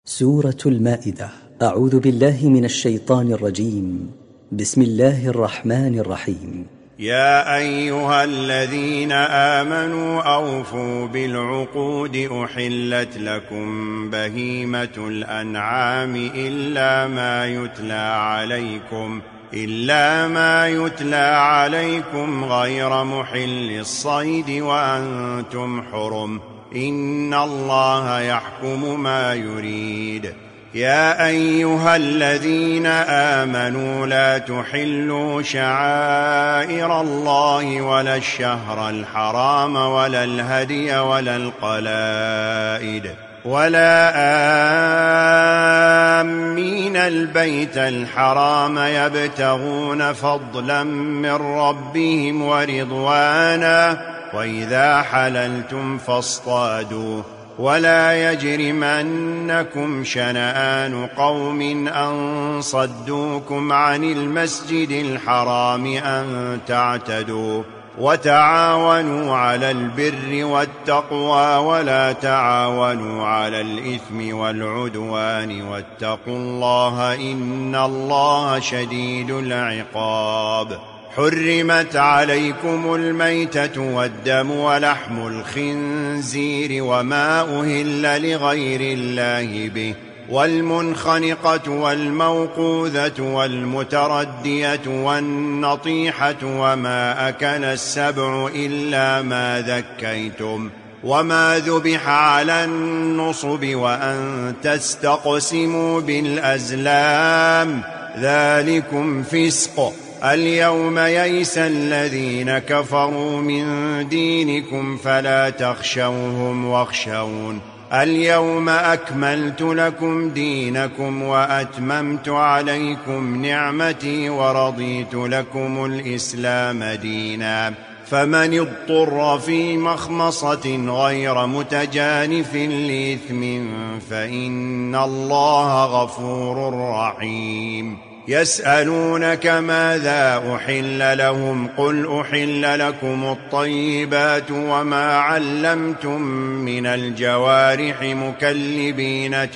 سورة المائدة. أعوذ بالله من الشيطان الرجيم. بسم الله الرحمن الرحيم. يا أيها الذين آمنوا أوفوا بالعقود أحلت لكم بهيمة الأنعام إلا ما يتلى عليكم غير محل الصيد وأنتم حرم إن الله يحكم ما يريد. يا أيها الذين آمنوا لا تحلوا شعائر الله ولا الشهر الحرام ولا الهدي ولا القلائد ولا آمين البيت الحرام يبتغون فضلا من ربهم ورضوانا وإذا حللتم فاصطادوا ولا يجرمنكم شنآن قوم أن صدوكم عن المسجد الحرام أن تعتدوا وتعاونوا على البر والتقوى ولا تعاونوا على الإثم والعدوان واتقوا الله إن الله شديد العقاب. حرمت عليكم الميتة والدم ولحم الخنزير وما أهل لغير الله به والمنخنقة والموقوذة والمتردية والنطيحة وما أكل السبع إلا ما ذكيتم وما ذبح على النصب وأن تستقسموا بالأزلام ذلكم فسق. اليوم يئس الذين كفروا من دينكم فلا تخشوهم واخشون. اليوم أكملت لكم دينكم وأتممت عليكم نعمتي ورضيت لكم الإسلام دينا. فمن اضطر في مخمصة غير متجانف لإثم فإن الله غفور رحيم. يسألونك ماذا أحل لهم قل أحل لكم الطيبات وما علمتم من الجوارح مكلبين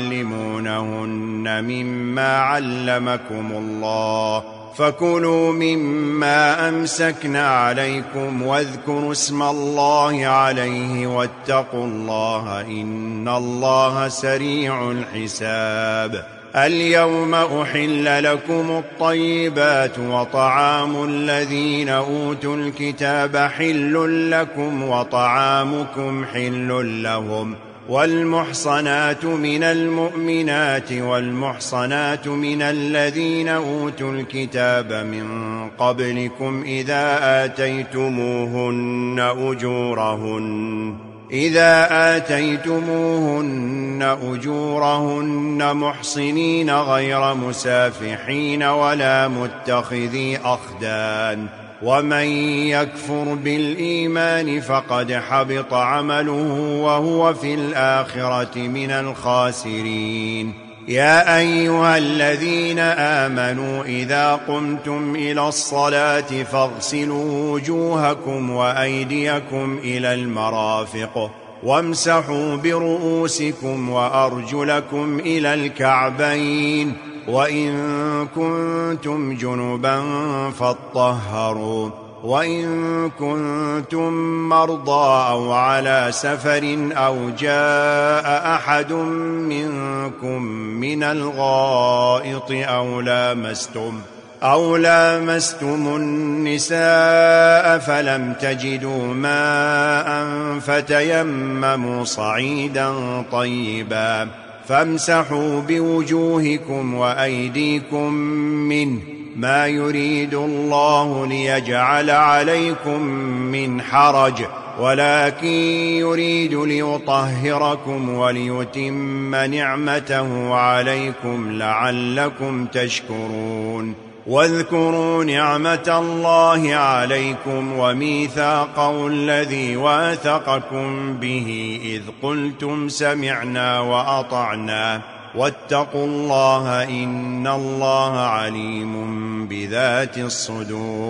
تعلمونهن مما علمكم الله فكلوا مما أمسكنا عليكم واذكروا اسم الله عليه واتقوا الله إن الله سريع الحساب. اليوم أحل لكم الطيبات وطعام الذين أوتوا الكتاب حل لكم وطعامكم حل لهم والمحصنات من المؤمنات والمحصنات من الذين أوتوا الكتاب من قبلكم إذا آتيتموهن أجورهن محصنين غير مسافحين ولا متخذي أخدان ومن يكفر بالإيمان فقد حبط عمله وهو في الآخرة من الخاسرين. يا أيها الذين آمنوا إذا قمتم إلى الصلاة فاغسلوا وجوهكم وأيديكم إلى المرافق وامسحوا برؤوسكم وأرجلكم إلى الكعبين وإن كنتم جنبا فاطهروا وإن كنتم مرضى أو على سفر أو جاء أحد منكم من الغائط أو لامستم النساء فلم تجدوا ماء فتيمموا صعيدا طيبا فامسحوا بوجوهكم وأيديكم منه ما يريد الله ليجعل عليكم من حرج ولكن يريد ليطهركم وليتم نعمته عليكم لعلكم تشكرون. واذكروا نعمة الله عليكم وميثاقه الذي واثقكم به إذ قلتم سمعنا وأطعنا واتقوا الله إن الله عليم بذات الصدور.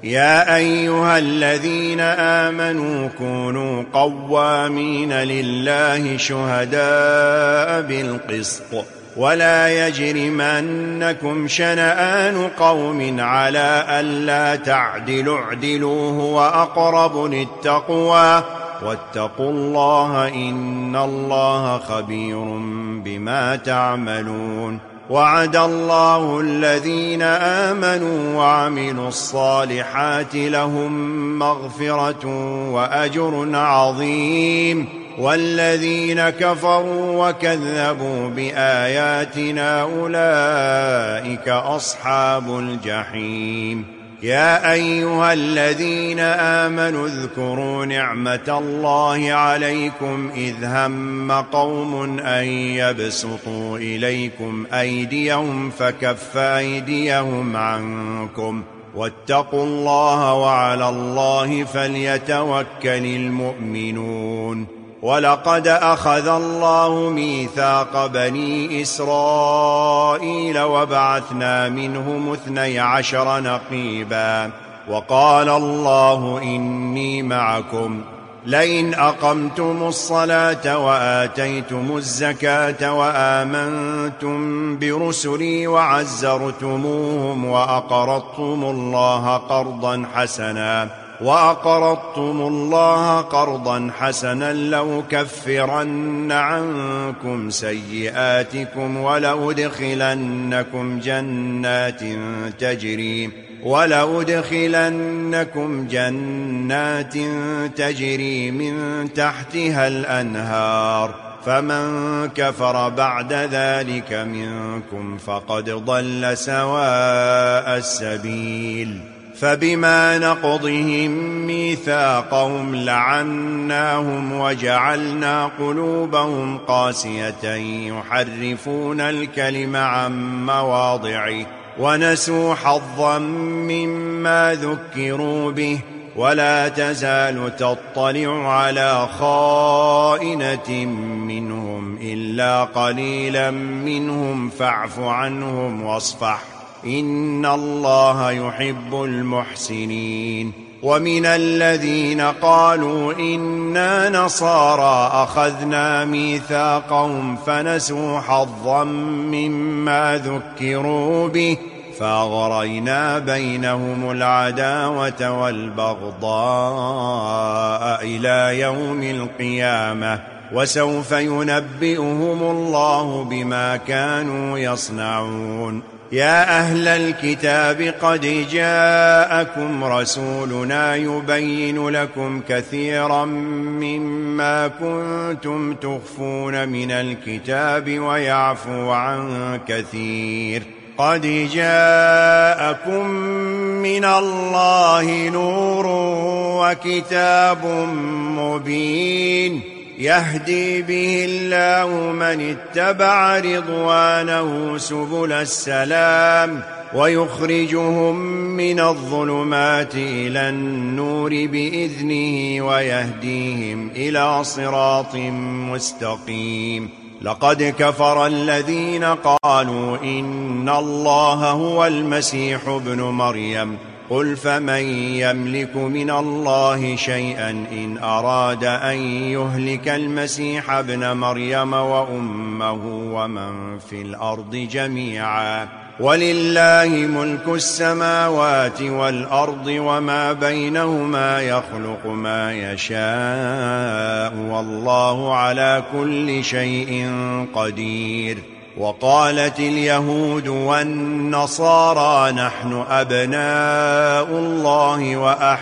يا أيها الذين آمنوا كونوا قوامين لله شهداء بالقسط ولا يجرمنكم شنآن قوم على ألا تعدلوا اعدلوا هو أقرب للتقوى واتقوا الله إن الله خبير بما تعملون وعد الله الذين آمنوا وعملوا الصالحات لهم مغفرة وأجر عظيم والذين كفروا وكذبوا بآياتنا أولئك أصحاب الجحيم يا أيها الذين آمنوا اذكروا نعمة الله عليكم إذ هم قوم أن يبسطوا إليكم أيديهم فكف أيديهم عنكم واتقوا الله وعلى الله فليتوكل المؤمنون ولقد أخذ الله ميثاق بني إسرائيل وبعثنا منهم 12 نقيبا وقال الله إني معكم لئن أقمتم الصلاة وآتيتم الزكاة وآمنتم برسلي وعزرتموهم وأقرضتم الله قرضا حسنا لأكفرن عنكم سيئاتكم ولأدخلنكم جنات تجري من تحتها الأنهار فمن كفر بعد ذلك منكم فقد ضل سواء السبيل فبما نقضهم ميثاقهم لعناهم وجعلنا قلوبهم قاسية يحرفون الكلم عن مواضعه ونسوا حظا مما ذكروا به ولا تزال تطلع على خائنة منهم إلا قليلا منهم فاعف عنهم واصفح إن الله يحب المحسنين ومن الذين قالوا إنا نصارى أخذنا ميثاقهم فنسوا حظا مما ذكروا به فأغرينا بينهم العداوة والبغضاء إلى يوم القيامة وسوف ينبئهم الله بما كانوا يصنعون يا أهل الكتاب قد جاءكم رسولنا يبين لكم كثيرا مما كنتم تخفون من الكتاب ويعفو عن كثير قد جاءكم من الله نور وكتاب مبين يهدي به الله من اتبع رضوانه سبل السلام ويخرجهم من الظلمات إلى النور بإذنه ويهديهم إلى صراط مستقيم لقد كفر الذين قالوا إن الله هو المسيح ابن مريم قل فمن يملك من الله شيئا إن أراد أن يهلك المسيح ابن مريم وأمه ومن في الأرض جميعا ولله ملك السماوات والأرض وما بينهما يخلق ما يشاء والله على كل شيء قدير وقالت اليهود والنصارى نحن أبناء الله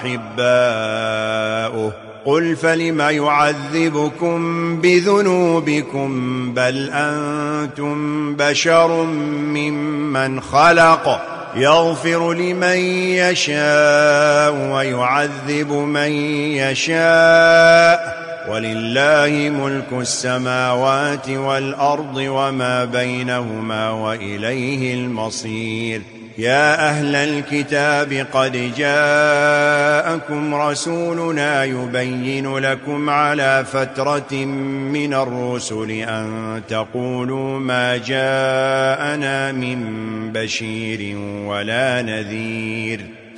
وأحباؤه قل فلم يعذبكم بذنوبكم بل أنتم بشر ممن خلق يغفر لمن يشاء ويعذب من يشاء ولله ملك السماوات والأرض وما بينهما وإليه المصير يا أهل الكتاب قد جاءكم رسولنا يبين لكم على فترة من الرسل أن تقولوا ما جاءنا من بشير ولا نذير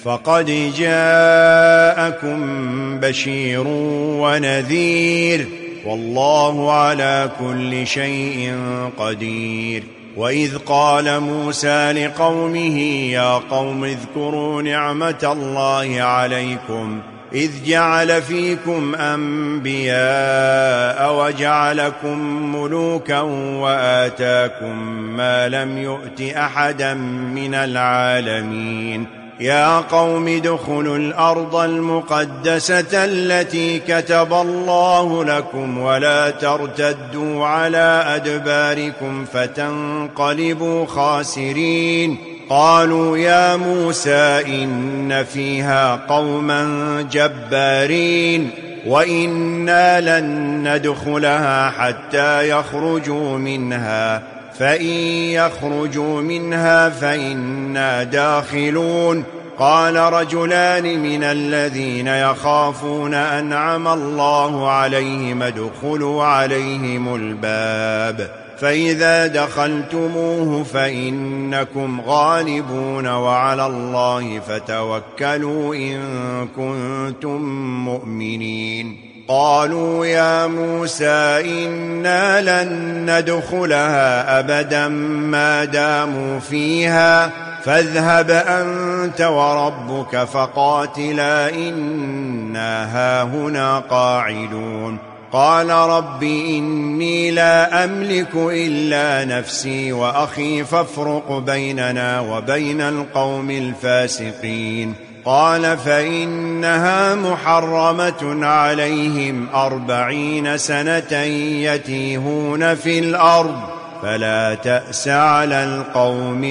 فقد جاءكم بشير ونذير والله على كل شيء قدير. وإذ قال موسى لقومه يا قوم اذكروا نعمة الله عليكم إذ جعل فيكم أنبياء وجعلكم ملوكا وآتاكم ما لم يؤت أحدا من العالمين. يا قوم ادخلوا الأرض المقدسة التي كتب الله لكم ولا ترتدوا على أدباركم فتنقلبوا خاسرين. قالوا يا موسى إن فيها قوما جبارين وإنا لن ندخلها حتى يخرجوا منها فإن يخرجوا منها فإنا داخلون. قال رجلان من الذين يخافون أنعم الله عليهم ادخلوا عليهم الباب فإذا دخلتموه فإنكم غالبون وعلى الله فتوكلوا إن كنتم مؤمنين. قالوا يا موسى إنا لن ندخلها أبدا ما داموا فيها فاذهب أنت وربك فقاتلا إنا هاهنا قاعدون. قال رب إني لا أملك إلا نفسي وأخي فافرق بيننا وبين القوم الفاسقين. قال فإنها محرمة عليهم 40 سنة يتيهون في الأرض فلا تأس على القوم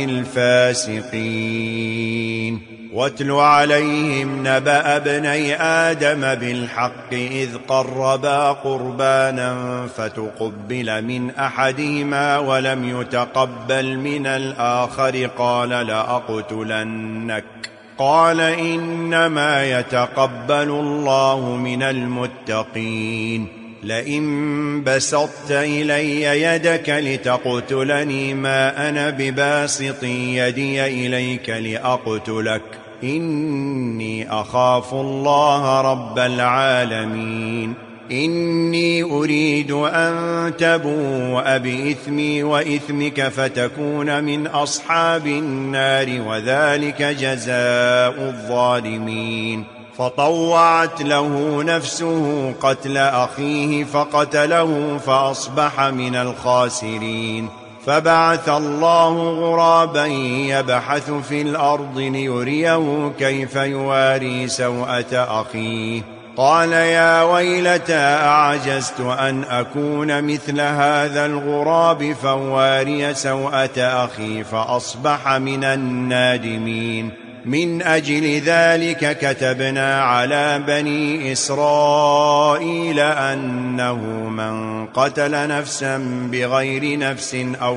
الفاسقين. واتل عليهم نبأ ابني آدم بالحق إذ قربا قربانا فتقبل من أحدهما ولم يتقبل من الآخر قال لأقتلنك قال إنما يتقبل الله من المتقين. لئن بسطت إلي يدك لتقتلني ما أنا بباسط يدي إليك لأقتلك إني أخاف الله رب العالمين. إني أريد أن تبوء بإثمي وإثمك فتكون من أصحاب النار وذلك جزاء الظالمين. فطوعت له نفسه قتل أخيه فقتله فأصبح من الخاسرين. فبعث الله غرابا يبحث في الأرض ليريه كيف يواري سوءة أخيه قال يا ويلتى أعجزت أن أكون مثل هذا الغراب فواري سوءة أخي فأصبح من النادمين. من أجل ذلك كتبنا على بني إسرائيل أنه من قتل نفسا بغير نفس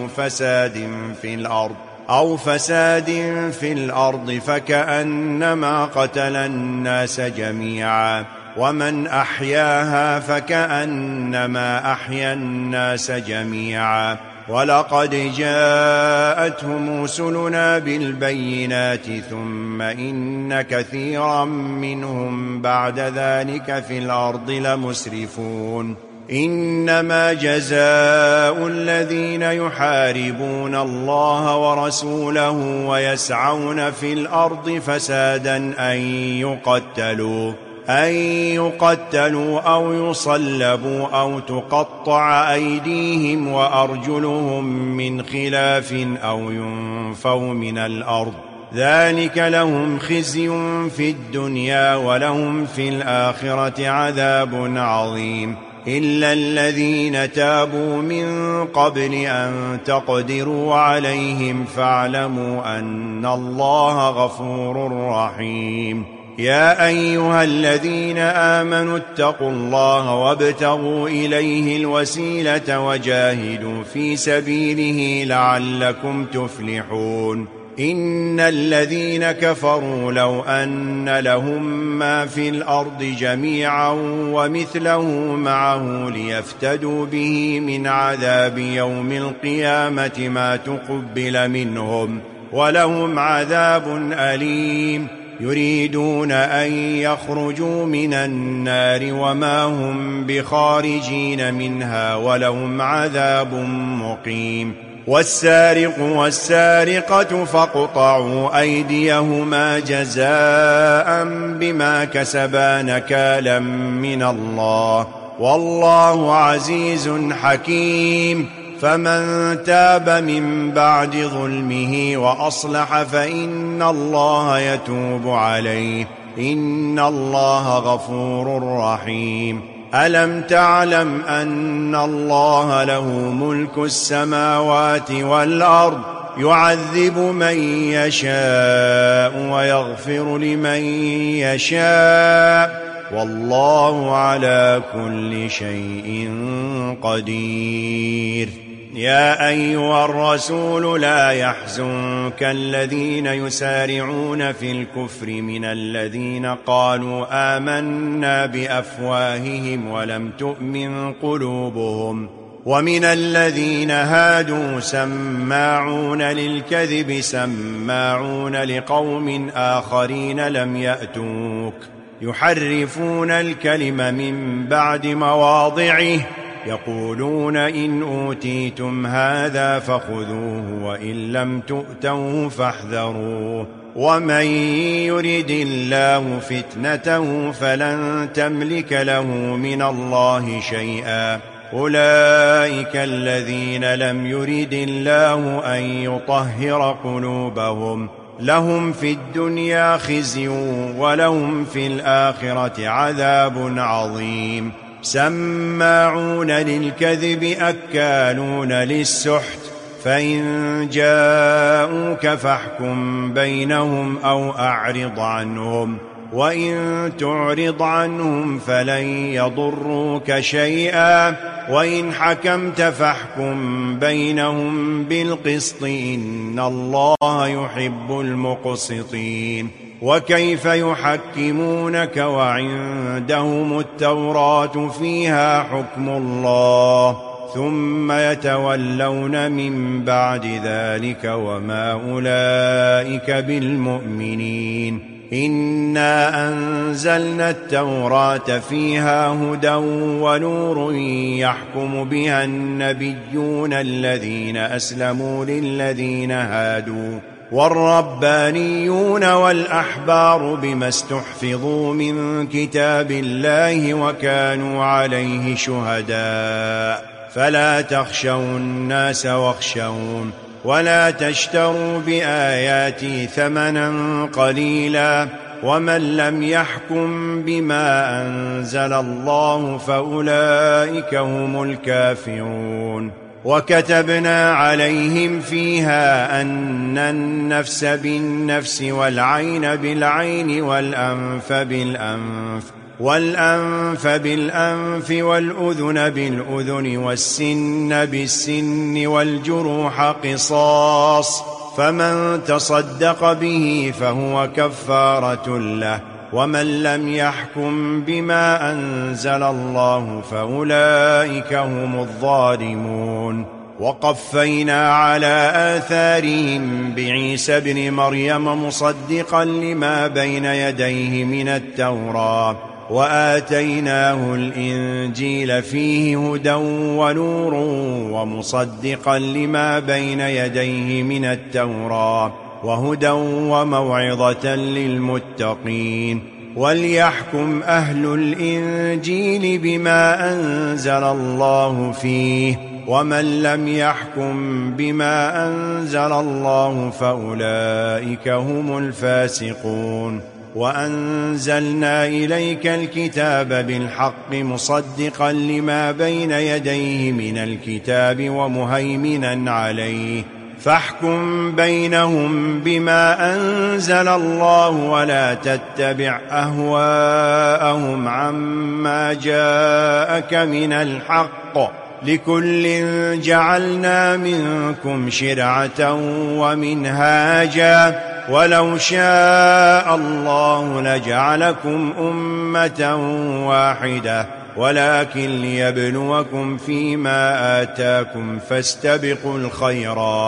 أو فساد في الأرض فكأنما قتل الناس جميعا ومن أحياها فكأنما أحيا الناس جميعا. ولقد جاءتهم رسلنا بالبينات ثم إن كثيرا منهم بعد ذلك في الأرض لمسرفون. إنما جزاء الذين يحاربون الله ورسوله ويسعون في الأرض فسادا أن يقتلوا أو يصلبوا أو تقطع أيديهم وأرجلهم من خلاف أو ينفوا من الأرض ذلك لهم خزي في الدنيا ولهم في الآخرة عذاب عظيم. إلا الذين تابوا من قبل أن تقدروا عليهم فاعلموا أن الله غفور رحيم. يا أيها الذين آمنوا اتقوا الله وابتغوا إليه الوسيلة وجاهدوا في سبيله لعلكم تفلحون. إن الذين كفروا لو أن لهم ما في الأرض جميعا ومثله معه ليفتدوا به من عذاب يوم القيامة ما تقبل منهم ولهم عذاب أليم. يريدون أن يخرجوا من النار وما هم بخارجين منها ولهم عذاب مقيم والسارق والسارقة فاقطعوا أيديهما جزاء بما كسبا نكالا من الله والله عزيز حكيم فمن تاب من بعد ظلمه وأصلح فإن الله يتوب عليه إن الله غفور رحيم ألم تعلم أن الله له ملك السماوات والأرض يعذب من يشاء ويغفر لمن يشاء والله على كل شيء قدير يا أيها الرسول لا يحزنك الذين يسارعون في الكفر من الذين قالوا آمنا بأفواههم ولم تؤمن قلوبهم ومن الذين هادوا سماعون للكذب سماعون لقوم آخرين لم يأتوك يحرفون الكلم من بعد مواضعه يقولون إن أوتيتم هذا فخذوه وإن لم تؤتوه فاحذروه ومن يرد الله فتنته فلن تملك له من الله شيئا أولئك الذين لم يرد الله أن يطهر قلوبهم لهم في الدنيا خزي ولهم في الآخرة عذاب عظيم سماعون للكذب أكالون للسحت فإن جاءوك فاحكم بينهم أو أعرض عنهم وإن تعرض عنهم فلن يضروك شيئا وإن حكمت فاحكم بينهم بالقسط إن الله يحب المقسطين وكيف يحكمونك وعندهم التوراة فيها حكم الله ثم يتولون من بعد ذلك وما أولئك بالمؤمنين إنا أنزلنا التوراة فيها هدى ونور يحكم بها النبيون الذين أسلموا للذين هادوا والربانيون والأحبار بما استحفظوا من كتاب الله وكانوا عليه شهداء فلا تخشوا الناس واخشون ولا تشتروا بآياتي ثمنا قليلا ومن لم يحكم بما أنزل الله فأولئك هم الكافرون وكتبنا عليهم فيها أن النفس بالنفس والعين بالعين والأنف بالأنف والأذن بالأذن والسن بالسن والجروح قصاص فمن تصدق به فهو كفارة له ومن لم يحكم بما أنزل الله فأولئك هم الظالمون وقفينا على آثارهم بعيسى ابن مريم مصدقا لما بين يديه من التوراة وآتيناه الإنجيل فيه هدى ونور ومصدقا لما بين يديه من التوراة وهدى وموعظة للمتقين وليحكم أهل الإنجيل بما أنزل الله فيه ومن لم يحكم بما أنزل الله فأولئك هم الفاسقون وأنزلنا إليك الكتاب بالحق مصدقا لما بين يديه من الكتاب ومهيمنا عليه فاحكم بينهم بما أنزل الله ولا تتبع أهواءهم عما جاءك من الحق لكل جعلنا منكم شرعة ومنهاجا ولو شاء الله لجعلكم أمة واحدة ولكن ليبلوكم فيما آتاكم فاستبقوا الخيرات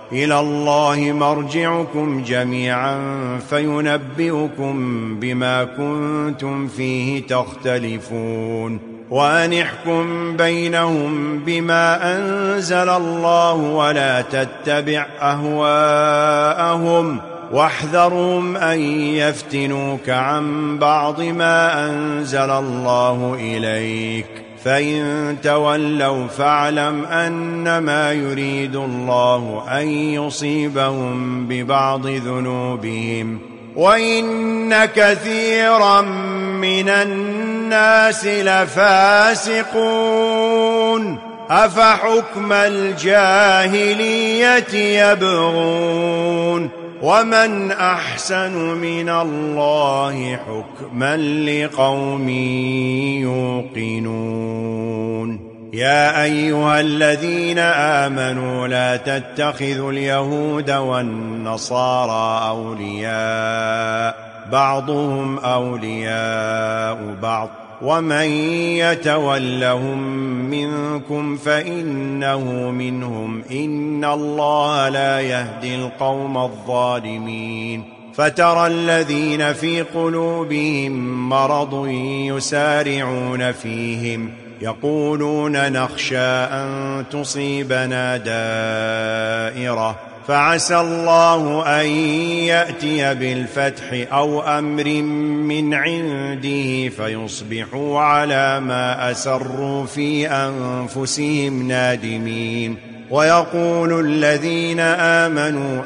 إلى الله مرجعكم جميعا فينبئكم بما كنتم فيه تختلفون وأن احكم بينهم بما أنزل الله ولا تتبع أهواءهم واحذرهم أن يفتنوك عن بعض ما أنزل الله إليك فإن تولوا فاعلم أنما يريد الله أن يصيبهم ببعض ذنوبهم وإن كثيرا من الناس لفاسقون أفحكم الجاهلية يبغون ومن أحسن من الله حكما لقوم يوقنون يا أيها الذين آمنوا لا تتخذوا اليهود والنصارى أولياء بعضهم أولياء بعض ومن يتولهم منكم فإنه منهم إن الله لا يهدي القوم الظالمين فترى الذين في قلوبهم مرض يسارعون فيهم يقولون نخشى أن تصيبنا دائرة فعسى الله أن يأتي بالفتح أو أمر من عنده فيصبحوا على ما أسروا في أنفسهم نادمين ويقول الذين آمنوا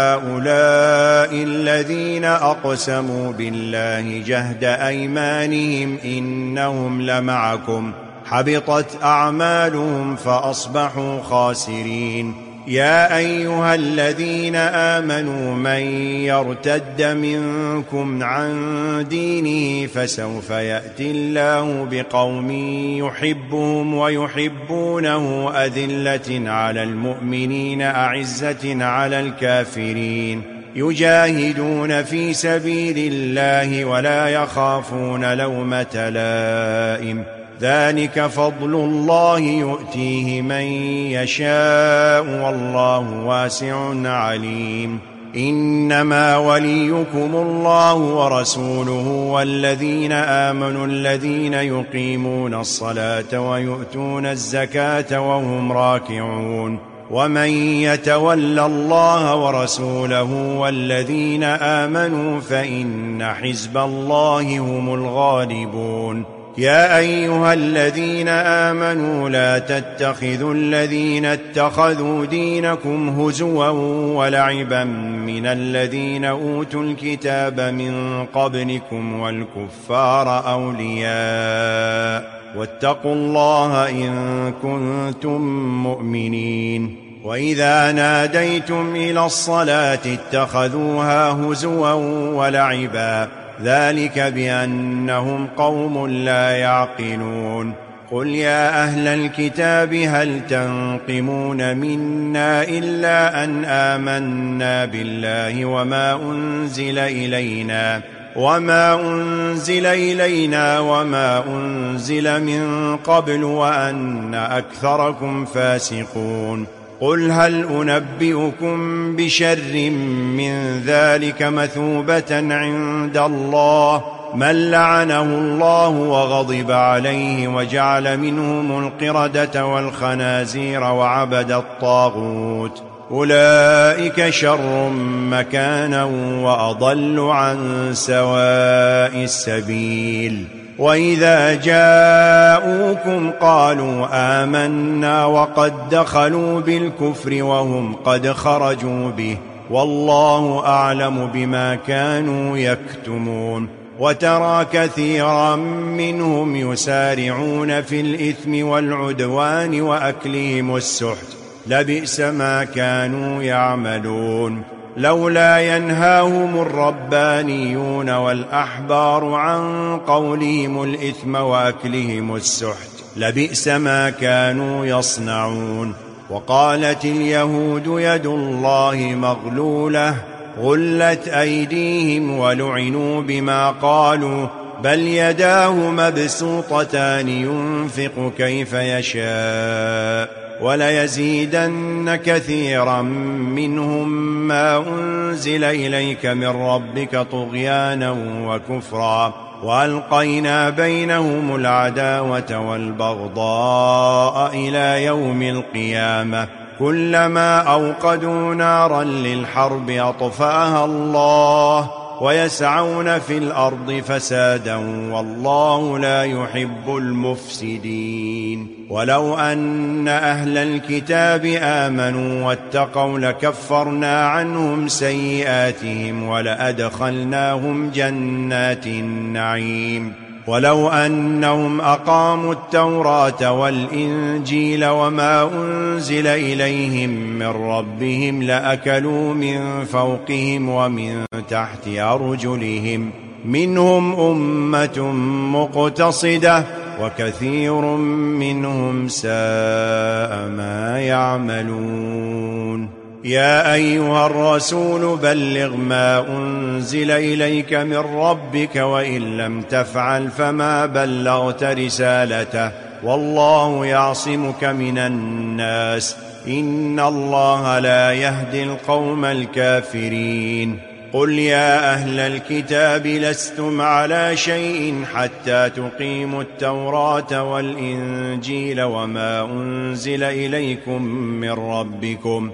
أهؤلاء الذين أقسموا بالله جهد أيمانهم إنهم لمعكم حبطت أعمالهم فأصبحوا خاسرين يا أيها الذين آمنوا من يرتد منكم عن دينه فسوف يأتي الله بقوم يحبهم ويحبونه أذلة على المؤمنين أعزة على الكافرين يجاهدون في سبيل الله ولا يخافون لومة لائم ذلك فضل الله يؤتيه من يشاء والله واسع عليم إنما وليكم الله ورسوله والذين آمنوا الذين يقيمون الصلاة ويؤتون الزكاة وهم راكعون ومن يتول الله ورسوله والذين آمنوا فإن حزب الله هم الغالبون يا أيها الذين آمنوا لا تتخذوا الذين اتخذوا دينكم هزوا ولعبا من الذين أوتوا الكتاب من قبلكم والكفار أولياء واتقوا الله إن كنتم مؤمنين وإذا ناديتم إلى الصلاة اتخذوها هزوا ولعبا ذلك بأنهم قوم لا يعقلون قل يا أهل الكتاب هل تنقمون منا إلا أن آمنا بالله وما أنزل إلينا وما أنزل من قبل وأن أكثركم فاسقون قل هل أنبئكم بشر من ذلك مثوبة عند الله من لعنه الله وغضب عليه وجعل منهم القردة والخنازير وعبد الطاغوت أولئك شر مكانا وأضل عن سواء السبيل وإذا جاءوكم قالوا آمنا وقد دخلوا بالكفر وهم قد خرجوا به والله أعلم بما كانوا يكتمون وترى كثيرا منهم يسارعون في الإثم والعدوان وأكلهم السحت لبئس ما كانوا يعملون لولا ينهاهم الربانيون والأحبار عن قولهم الإثم وأكلهم السحت لبئس ما كانوا يصنعون وقالت اليهود يد الله مغلولة غلت أيديهم ولعنوا بما قالوا بل يداه مبسوطتان ينفق كيف يشاء وليزيدن كثيرا منهم ما أنزل إليك من ربك طغيانا وكفرا وألقينا بينهم العداوة والبغضاء إلى يوم القيامة كلما أوقدوا نارا للحرب أطفأها الله ويسعون في الأرض فسادا والله لا يحب المفسدين ولو أن أهل الكتاب آمنوا واتقوا لكفرنا عنهم سيئاتهم ولأدخلناهم جنات النعيم ولو أنهم أقاموا التوراة والإنجيل وما أنزل إليهم من ربهم لأكلوا من فوقهم ومن تحت أرجلهم منهم أمة مقتصدة وكثير منهم ساء ما يعملون يا أيها الرسول بلغ ما أنزل إليك من ربك وإن لم تفعل فما بلغت رسالته والله يعصمك من الناس إن الله لا يهدي القوم الكافرين قل يا أهل الكتاب لستم على شيء حتى تقيموا التوراة والإنجيل وما أنزل إليكم من ربكم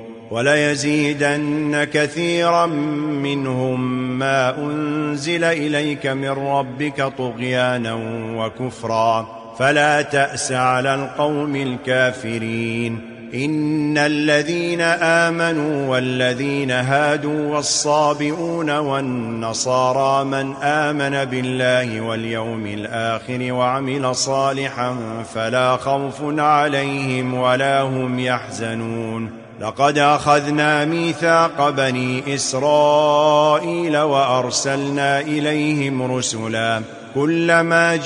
وليزيدن كثيرا منهم ما أنزل إليك من ربك طغيانا وكفرا فلا تأس على القوم الكافرين إن الذين آمنوا والذين هادوا والصابئون والنصارى من آمن بالله واليوم الآخر وعمل صالحا فلا خوف عليهم ولا هم يحزنون لقد أخذنا ميثاق بني إسرائيل وأرسلنا إليهم رسلا كلما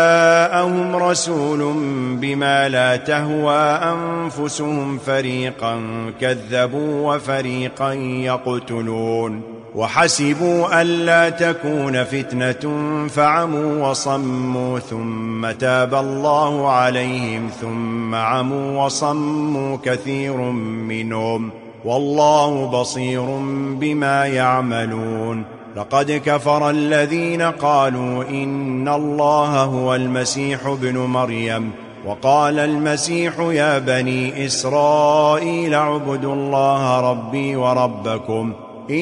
جاءهم رسول بما لا تهوى أنفسهم فريقا كذبوا وفريقا يقتلون وحسبوا ألا تكون فتنة فعموا وصموا ثم تاب الله عليهم ثم عموا وصموا كثير منهم والله بصير بما يعملون لقد كفر الذين قالوا إن الله هو المسيح ابن مريم وقال المسيح يا بني إسرائيل اعبدوا الله ربي وربكم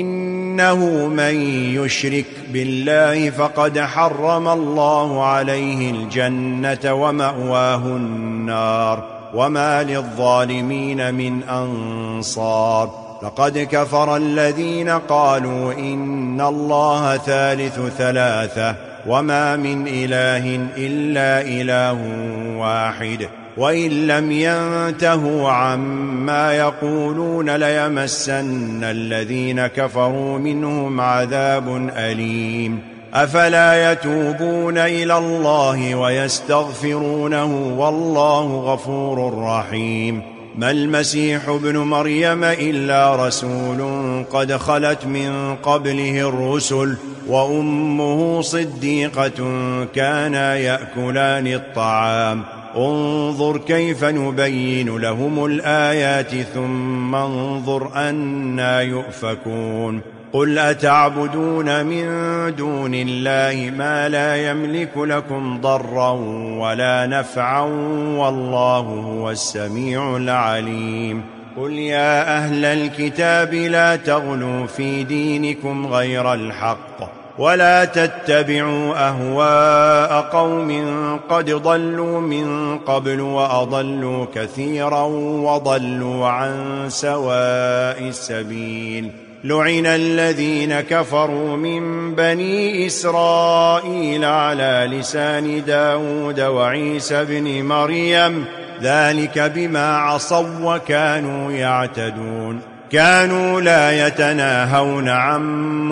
إنه من يشرك بالله فقد حرم الله عليه الجنة ومأواه النار وما للظالمين من أنصار لقد كفر الذين قالوا إن الله ثالث ثلاثة وما من إله إلا إله واحد وإن لم ينتهوا عما يقولون ليمسن الذين كفروا منهم عذاب أليم أفلا يتوبون إلى الله ويستغفرونه والله غفور رحيم ما المسيح ابن مريم إلا رسول قد خلت من قبله الرسل وأمه صديقة كانا يأكلان الطعام انظر كيف نبين لهم الآيات ثم انظر أنى يؤفكون قل أتعبدون من دون الله ما لا يملك لكم ضرا ولا نفعا والله هو السميع العليم قل يا أهل الكتاب لا تغلوا في دينكم غير الحق ولا تتبعوا أهواء قوم قد ضلوا من قبل وأضلوا كثيرا وضلوا عن سواء السبيل لعن الذين كفروا من بني إسرائيل على لسان داود وعيسى بن مريم ذلك بما عصوا وكانوا يعتدون كانوا لا يتناهون عن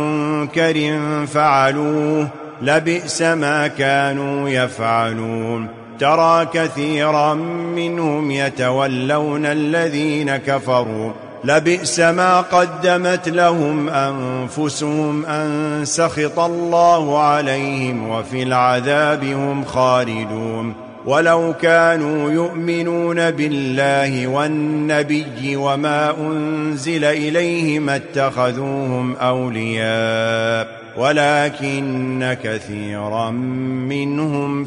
منكر فعلوه لبئس ما كانوا يفعلون ترى كثيرا منهم يتولون الذين كفروا لبئس ما قدمت لهم أنفسهم أن سخط الله عليهم وفي العذاب هم خالدون ولو كانوا يؤمنون بالله والنبي وما أنزل إليه ما اتخذوهم أولياء ولكن كثيرا منهم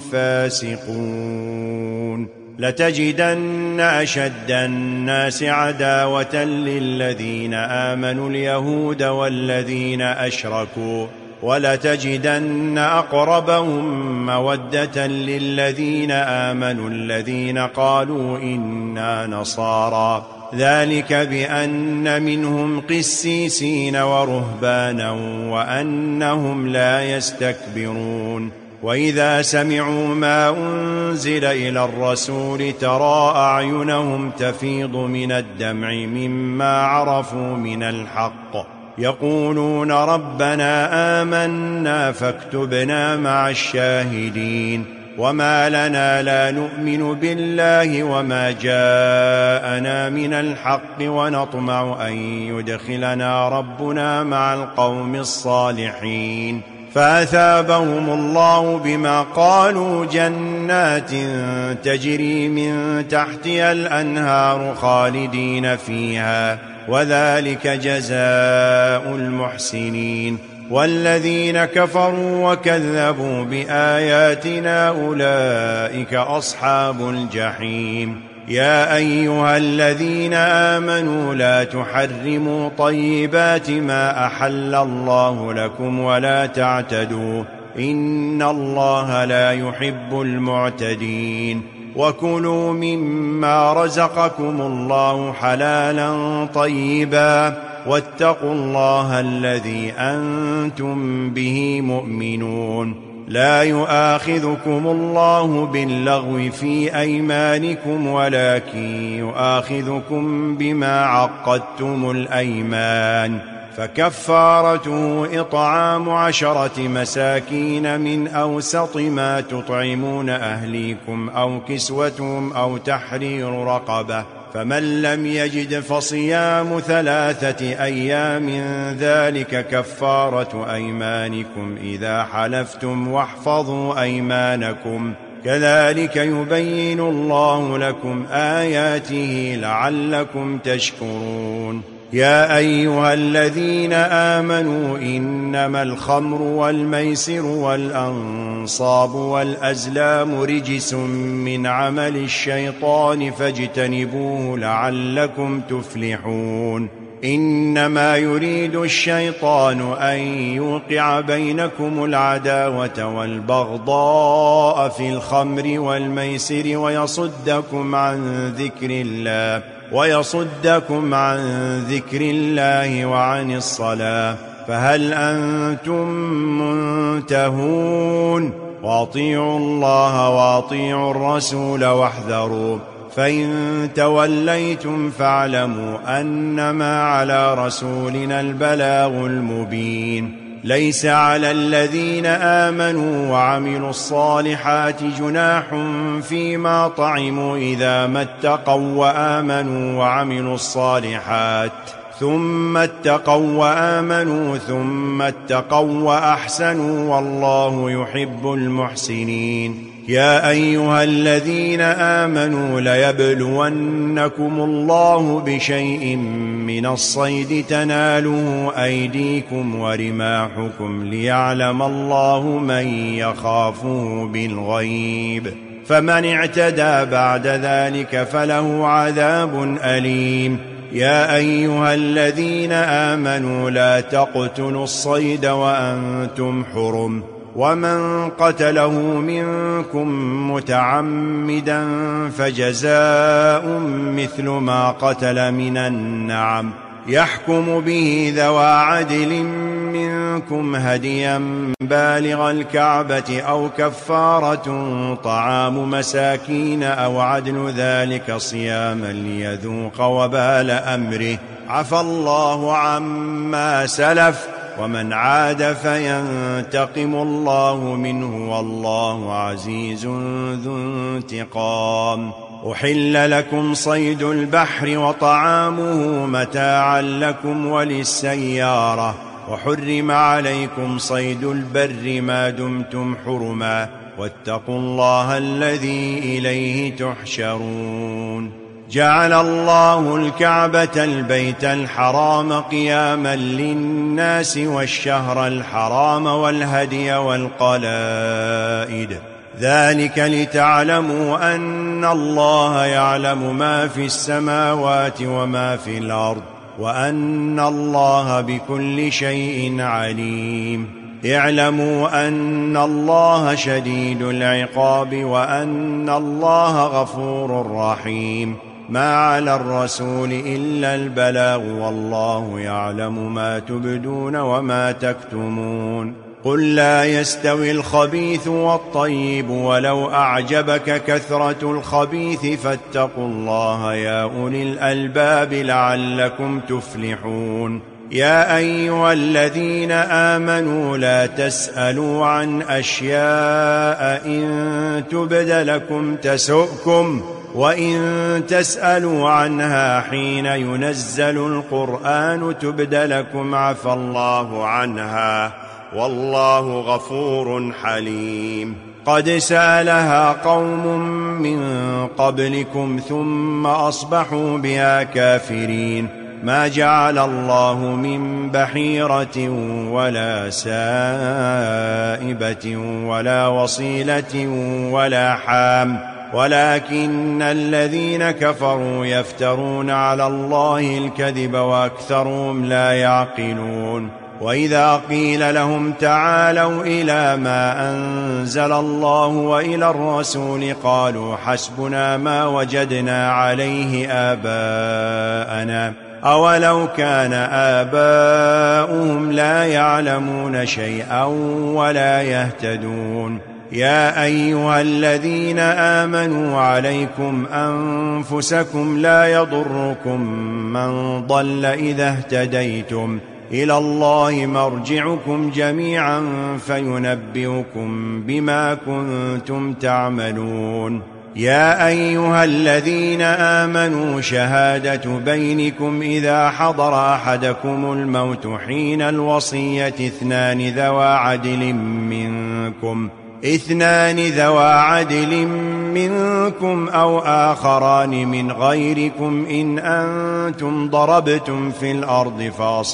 فاسقون. لتجدن أشد الناس عداوة للذين آمنوا اليهود والذين أشركوا ولتجدن أقربهم مودة للذين آمنوا الذين قالوا إنا نصارى ذلك بأن منهم قسيسين ورهبانا وأنهم لا يستكبرون. وإذا سمعوا ما أنزل إلى الرسول ترى أعينهم تفيض من الدمع مما عرفوا من الحق يقولون ربنا آمنا فاكتبنا مع الشاهدين. وما لنا لا نؤمن بالله وما جاءنا من الحق ونطمع أن يدخلنا ربنا مع القوم الصالحين. فأثابهم الله بما قالوا جنات تجري من تحتها الأنهار خالدين فيها وذلك جزاء المحسنين. والذين كفروا وكذبوا بآياتنا أولئك أصحاب الجحيم. يا أيها الذين آمنوا لا تحرموا طيبات ما أحل الله لكم ولا تعتدوا إن الله لا يحب المعتدين. وكلوا مما رزقكم الله حلالا طيبا واتقوا الله الذي أنتم به مؤمنون. لا يؤاخذكم الله باللغو في أيمانكم ولكن يؤاخذكم بما عقدتم الأيمان فكفارته إطعام 10 مساكين من أوسط ما تطعمون أهليكم أو كسوتهم أو تحرير رقبة فمن لم يجد فصيام 3 أيام ذلك كفارة أيمانكم إذا حلفتم واحفظوا أيمانكم كذلك يبين الله لكم آياته لعلكم تشكرون. يا أيها الذين آمنوا إنما الخمر والميسر والأنصاب والأزلام رجس من عمل الشيطان فاجتنبوه لعلكم تفلحون. إنما يريد الشيطان أن يوقع بينكم العداوة والبغضاء في الخمر والميسر ويصدكم عن ذكر الله وعن الصلاة فهل أنتم منتهون؟ وأطيعوا الله وأطيعوا الرسول واحذروا فإن توليتم فاعلموا أنما على رسولنا البلاغ المبين. ليس على الذين آمنوا وعملوا الصالحات جناح فيما طعموا إذا ما اتقوا وآمنوا وعملوا الصالحات ثم اتقوا وأحسنوا والله يحب المحسنين. يا أيها الذين آمنوا ليبلونكم الله بشيء من الصيد تناله أيديكم ورماحكم ليعلم الله من يخافه بالغيب فمن اعتدى بعد ذلك فله عذاب أليم. يا أيها الذين آمنوا لا تقتلوا الصيد وأنتم حرم ومن قتله منكم متعمدا فجزاء مثل ما قتل من النعم يحكم به ذوى عدل منكم هديا بالغ الكعبة أو كفارة طعام مساكين أو عدل ذلك صياما ليذوق وبال أمره عفى الله عما سلف ومن عاد فينتقم الله منه والله عزيز ذو انتقام. أحل لكم صيد البحر وطعامه متاعا لكم وللسيارة وحرم عليكم صيد البر ما دمتم حرما واتقوا الله الذي إليه تحشرون. جعل الله الكعبة البيت الحرام قياما للناس والشهر الحرام والهدي والقلائد، ذلك لتعلموا أن الله يعلم ما في السماوات وما في الأرض، وأن الله بكل شيء عليم. اعلموا أن الله شديد العقاب وأن الله غفور رحيم. ما على الرسول إلا البلاغ، والله يعلم ما تبدون وما تكتمون. قل لا يستوي الخبيث والطيب ولو أعجبك كثرة الخبيث، فاتقوا الله يا أولي الألباب لعلكم تفلحون. يا أيها الذين آمنوا لا تسألوا عن أشياء إن تبد لكم تسؤكم، وإن تسألوا عنها حين ينزل القرآن تبد لكم عفى الله عنها، والله غفور حليم. قد سألها قوم من قبلكم ثم أصبحوا بها كافرين. ما جعل الله من بحيرة ولا سائبة ولا وصيلة ولا حام، ولكن الذين كفروا يفترون على الله الكذب وأكثرهم لا يعقلون. وإذا قيل لهم تعالوا إلى ما أنزل الله وإلى الرسول قالوا حسبنا ما وجدنا عليه آباءنا، أولو كان آباؤهم لا يعلمون شيئا ولا يهتدون. يا أيها الذين آمنوا عليكم أنفسكم لا يضركم من ضل إذا اهتديتم، إلى الله مرجعكم جميعا فينبئكم بما كنتم تعملون. يا أيها الذين آمنوا شهادة بينكم إذا حضر أحدكم الموت حين الوصية اثنان ذوى عدل منكم أو آخران من غيركم إن أنتم ضربتم في الأرض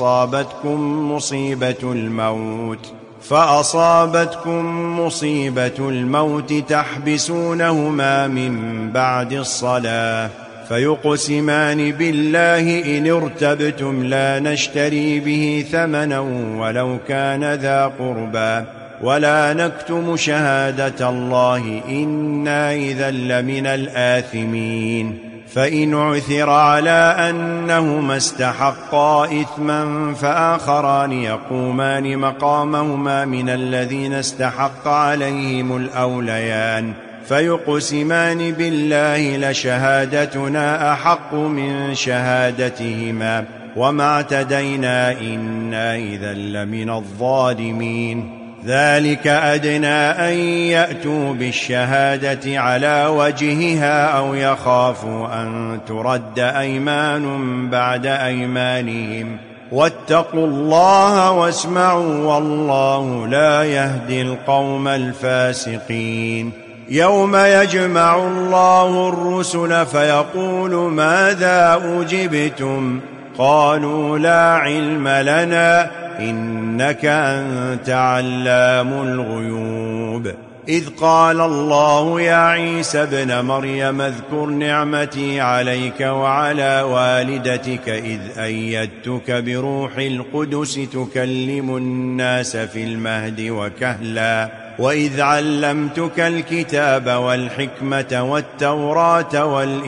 فأصابتكم مصيبة الموت تحبسونهما من بعد الصلاة، فيقسمان بالله إن ارتبتم لا نشتري به ثمنا ولو كان ذا قربى، ولا نكتم شهادة الله إنا إذا لمن الآثمين. فإن عثر على أنهما استحقا إثما فآخران يقومان مقامهما من الذين استحق عليهم الأوليان، فيقسمان بالله لشهادتنا أحق من شهادتهما وما اعتدينا إنا إذا لمن الظالمين. ذلك أدنى أن يأتوا بالشهادة على وجهها أو يخافوا أن ترد أيمان بعد أيمانهم، واتقوا الله واسمعوا والله لا يهدي القوم الفاسقين. يوم يجمع الله الرسل فيقول ماذا أجبتم؟ قالوا لا علم لنا إنك أنت علام الغيوب. إذ قال الله يا عيسى ابن مريم اذكر نعمتي عليك وعلى والدتك إذ أيدتك بروح القدس تكلم الناس في المهد وكهلا، وإذ علمتك الكتاب والحكمة والتوراة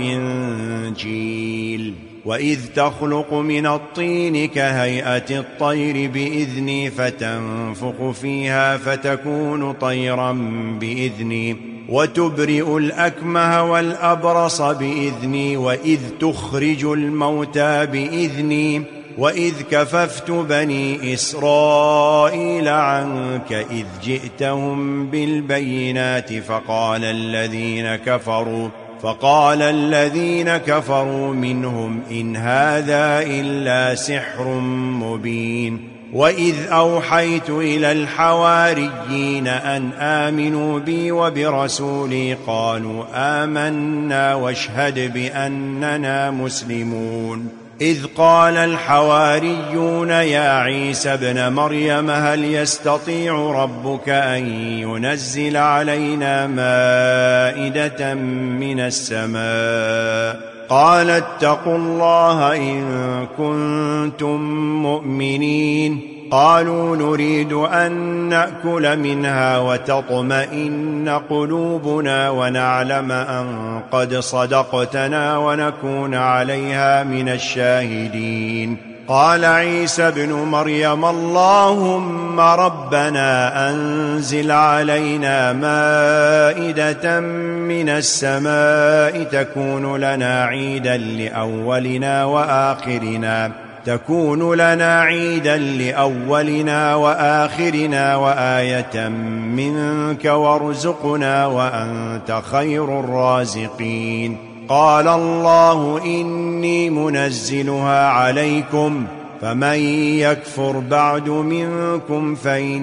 والإنجيل، وإذ تخلق من الطين كهيئة الطير بإذني فتنفخ فيها فتكون طيرا بإذني، وتبرئ الأكمه والأبرص بإذني، وإذ تخرج الموتى بإذني، وإذ كففت بني إسرائيل عنك إذ جئتهم بالبينات فقال الذين كفروا منهم إن هذا إلا سحر مبين. وإذ أوحيت إلى الحواريين أن آمنوا بي وبرسولي قالوا آمنا واشهد بأننا مسلمون إذ قال الحواريون يا عيسى ابن مريم هل يستطيع ربك أن ينزل علينا مائدة من السماء قال اتقوا الله إن كنتم مؤمنين قالوا نريد أن نأكل منها وتطمئن قلوبنا ونعلم أن قد صدقتنا ونكون عليها من الشاهدين قال عيسى ابن مريم اللهم ربنا أنزل علينا مائدة من السماء تكون لنا عيدا لأولنا وآخرنا وآية منك وارزقنا وأنت خير الرازقين قال الله إني منزلها عليكم فمن يكفر بعد منكم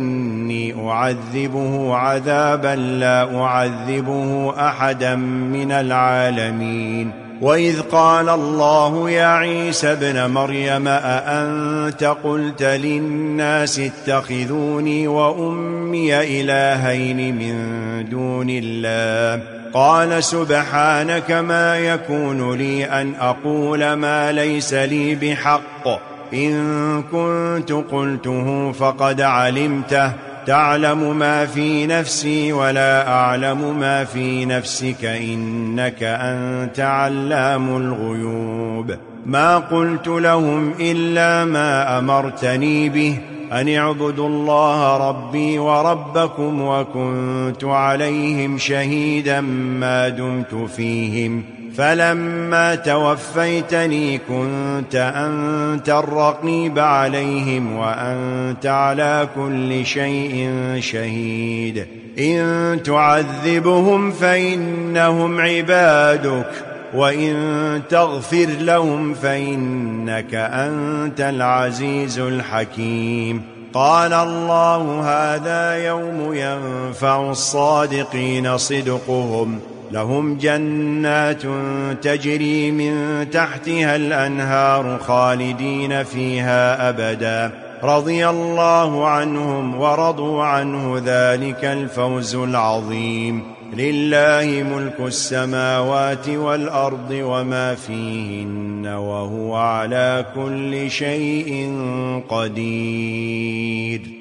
فإني أعذبه عذابا لا أعذبه أحدا من العالمين وإذ قال الله يا عيسى ابن مريم أأنت قلت للناس اتخذوني وأمي إلهين من دون الله قال سبحانك ما يكون لي أن أقول ما ليس لي بحق إن كنت قلته فقد علمته تعلم ما في نفسي ولا أعلم ما في نفسك إنك أنت علام الغيوب ما قلت لهم إلا ما أمرتني به أن اعبدوا الله ربي وربكم وكنت عليهم شهيدا ما دمت فيهم فلما توفيتني كنت أنت الرقيب عليهم وأنت على كل شيء شهيد إن تعذبهم فإنهم عبادك وإن تغفر لهم فإنك أنت العزيز الحكيم قال الله هذا يوم ينفع الصادقين صدقهم لهم جنات تجري من تحتها الأنهار خالدين فيها أبدا رضي الله عنهم ورضوا عنه ذلك الفوز العظيم لله ملك السماوات والأرض وما فيهن وهو على كل شيء قدير